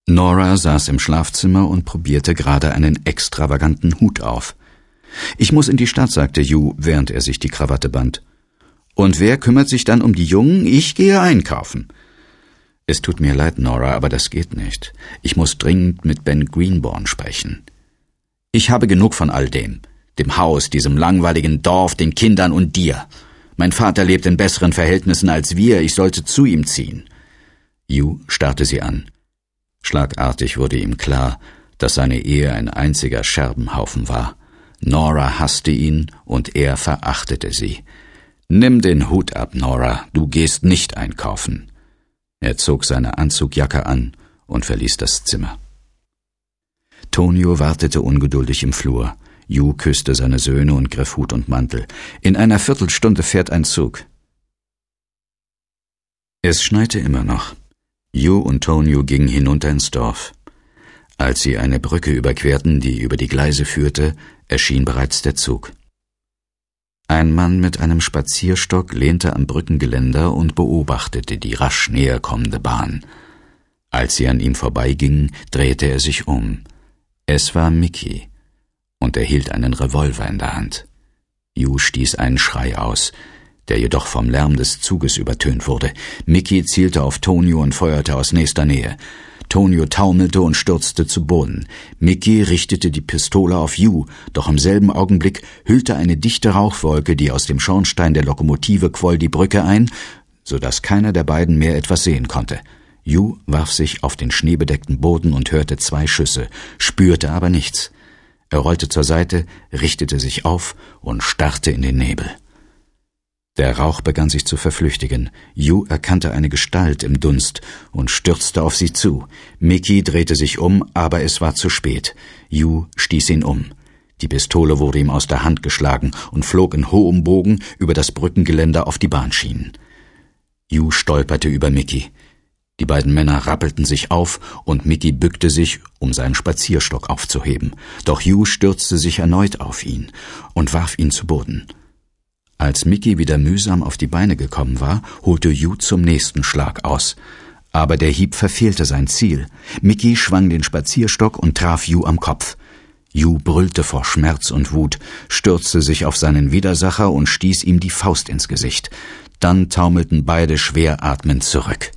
Nora saß im Schlafzimmer und probierte gerade einen extravaganten Hut auf. »Ich muss in die Stadt«, sagte Hugh, während er sich die Krawatte band. »Und wer kümmert sich dann um die Jungen? Ich gehe einkaufen.« »Es tut mir leid, Nora, aber das geht nicht. Ich muss dringend mit Ben Greenborn sprechen. Ich habe genug von all dem. Dem Haus, diesem langweiligen Dorf, den Kindern und dir. Mein Vater lebt in besseren Verhältnissen als wir, ich sollte zu ihm ziehen.« Hugh starrte sie an. Schlagartig wurde ihm klar, dass seine Ehe ein einziger Scherbenhaufen war. Nora hasste ihn und er verachtete sie. »Nimm den Hut ab, Nora, du gehst nicht einkaufen.« Er zog seine Anzugjacke an und verließ das Zimmer. Tonio wartete ungeduldig im Flur. Hugh küsste seine Söhne und griff Hut und Mantel. »In einer Viertelstunde fährt ein Zug.« Es schneite immer noch. Hugh und Tonio gingen hinunter ins Dorf. Als sie eine Brücke überquerten, die über die Gleise führte, erschien bereits der Zug. Ein Mann mit einem Spazierstock lehnte am Brückengeländer und beobachtete die rasch näher kommende Bahn. Als sie an ihm vorbeigingen, drehte er sich um. Es war Mickey, und er hielt einen Revolver in der Hand. Hugh stieß einen Schrei aus, der jedoch vom Lärm des Zuges übertönt wurde. Mickey zielte auf Tonio und feuerte aus nächster Nähe. Tonio taumelte und stürzte zu Boden. Mickey richtete die Pistole auf Hugh, doch im selben Augenblick hüllte eine dichte Rauchwolke, die aus dem Schornstein der Lokomotive quoll, die Brücke ein, so dass keiner der beiden mehr etwas sehen konnte. Hugh warf sich auf den schneebedeckten Boden und hörte 2 Schüsse, spürte aber nichts. Er rollte zur Seite, richtete sich auf und starrte in den Nebel. Der Rauch begann sich zu verflüchtigen. Hugh erkannte eine Gestalt im Dunst und stürzte auf sie zu. Mickey drehte sich um, aber es war zu spät. Hugh stieß ihn um. Die Pistole wurde ihm aus der Hand geschlagen und flog in hohem Bogen über das Brückengeländer auf die Bahnschienen. Hugh stolperte über Mickey. Die beiden Männer rappelten sich auf und Mickey bückte sich, um seinen Spazierstock aufzuheben. Doch Hugh stürzte sich erneut auf ihn und warf ihn zu Boden. Als Mickey wieder mühsam auf die Beine gekommen war, holte Hugh zum nächsten Schlag aus. Aber der Hieb verfehlte sein Ziel. Mickey schwang den Spazierstock und traf Hugh am Kopf. Hugh brüllte vor Schmerz und Wut, stürzte sich auf seinen Widersacher und stieß ihm die Faust ins Gesicht. Dann taumelten beide schwer atmend zurück.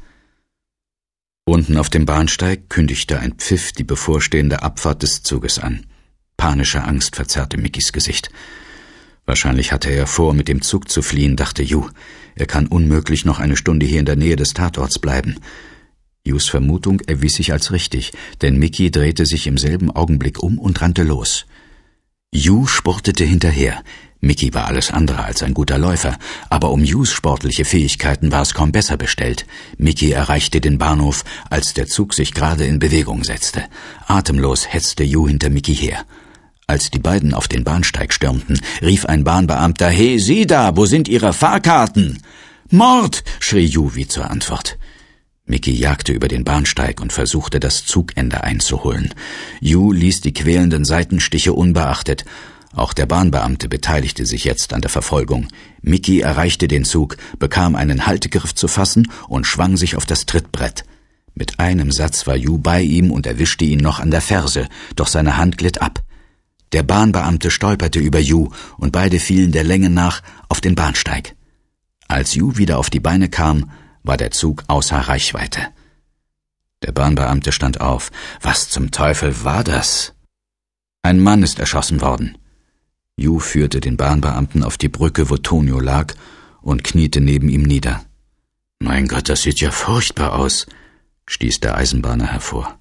Unten auf dem Bahnsteig kündigte ein Pfiff die bevorstehende Abfahrt des Zuges an. Panische Angst verzerrte Mickys Gesicht. Wahrscheinlich hatte er vor, mit dem Zug zu fliehen, dachte Hugh. Er kann unmöglich noch eine Stunde hier in der Nähe des Tatorts bleiben. Hughs Vermutung erwies sich als richtig, denn Mickey drehte sich im selben Augenblick um und rannte los. Hugh spurtete hinterher. Mickey war alles andere als ein guter Läufer, aber um Hughs sportliche Fähigkeiten war es kaum besser bestellt. Mickey erreichte den Bahnhof, als der Zug sich gerade in Bewegung setzte. Atemlos hetzte Hugh hinter Mickey her. Als die beiden auf den Bahnsteig stürmten, rief ein Bahnbeamter: »Hey, Sie da, wo sind Ihre Fahrkarten?« »Mord«, schrie Hugh wie zur Antwort. Mickey jagte über den Bahnsteig und versuchte, das Zugende einzuholen. Hugh ließ die quälenden Seitenstiche unbeachtet. Auch der Bahnbeamte beteiligte sich jetzt an der Verfolgung. Mickey erreichte den Zug, bekam einen Haltegriff zu fassen und schwang sich auf das Trittbrett. Mit einem Satz war Hugh bei ihm und erwischte ihn noch an der Ferse, doch seine Hand glitt ab. Der Bahnbeamte stolperte über Hugh und beide fielen der Länge nach auf den Bahnsteig. Als Hugh wieder auf die Beine kam, war der Zug außer Reichweite. Der Bahnbeamte stand auf. Was zum Teufel war das? Ein Mann ist erschossen worden. Hugh führte den Bahnbeamten auf die Brücke, wo Tonio lag, und kniete neben ihm nieder. »Mein Gott, das sieht ja furchtbar aus«, stieß der Eisenbahner hervor.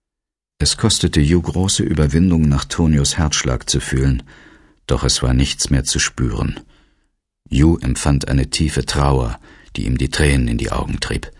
Es kostete Hugh große Überwindung, nach Tonios Herzschlag zu fühlen, doch es war nichts mehr zu spüren. Hugh empfand eine tiefe Trauer, die ihm die Tränen in die Augen trieb.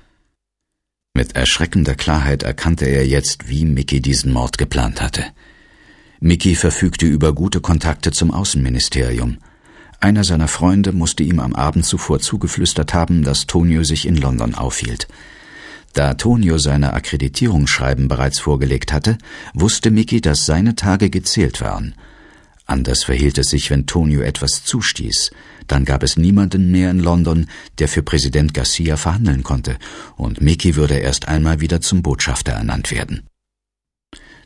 Mit erschreckender Klarheit erkannte er jetzt, wie Mickey diesen Mord geplant hatte. Mickey verfügte über gute Kontakte zum Außenministerium. Einer seiner Freunde musste ihm am Abend zuvor zugeflüstert haben, dass Tonio sich in London aufhielt. Da Tonio seine Akkreditierungsschreiben bereits vorgelegt hatte, wusste Mickey, dass seine Tage gezählt waren. Anders verhielt es sich, wenn Tonio etwas zustieß. Dann gab es niemanden mehr in London, der für Präsident Garcia verhandeln konnte, und Mickey würde erst einmal wieder zum Botschafter ernannt werden.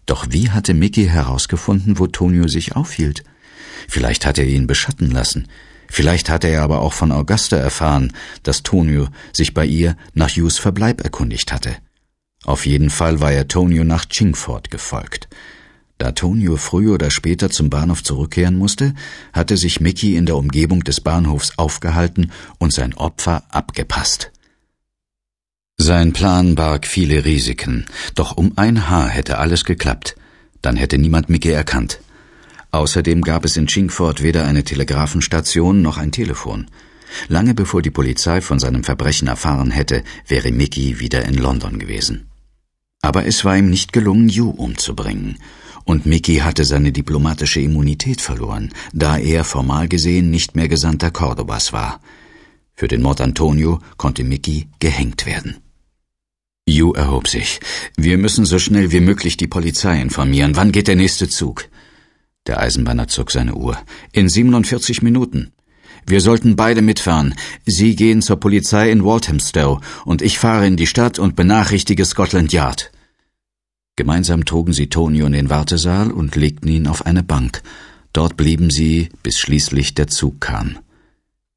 Doch wie hatte Mickey herausgefunden, wo Tonio sich aufhielt? Vielleicht hatte er ihn beschatten lassen. Vielleicht hatte er aber auch von Augusta erfahren, dass Tonio sich bei ihr nach Hughes Verbleib erkundigt hatte. Auf jeden Fall war er Tonio nach Chingford gefolgt. Da Tonio früher oder später zum Bahnhof zurückkehren musste, hatte sich Mickey in der Umgebung des Bahnhofs aufgehalten und sein Opfer abgepasst. Sein Plan barg viele Risiken, doch um ein Haar hätte alles geklappt. Dann hätte niemand Mickey erkannt. Außerdem gab es in Chingford weder eine Telegrafenstation noch ein Telefon. Lange bevor die Polizei von seinem Verbrechen erfahren hätte, wäre Mickey wieder in London gewesen. Aber es war ihm nicht gelungen, Hugh umzubringen. Und Mickey hatte seine diplomatische Immunität verloren, da er formal gesehen nicht mehr Gesandter Cordobas war. Für den Mord an Tonio konnte Mickey gehängt werden. Hugh erhob sich. »Wir müssen so schnell wie möglich die Polizei informieren. Wann geht der nächste Zug?« Der Eisenbahner zog seine Uhr. »In 47 Minuten. Wir sollten beide mitfahren. Sie gehen zur Polizei in Walthamstow und ich fahre in die Stadt und benachrichtige Scotland Yard.« Gemeinsam trugen sie Tonio in den Wartesaal und legten ihn auf eine Bank. Dort blieben sie, bis schließlich der Zug kam.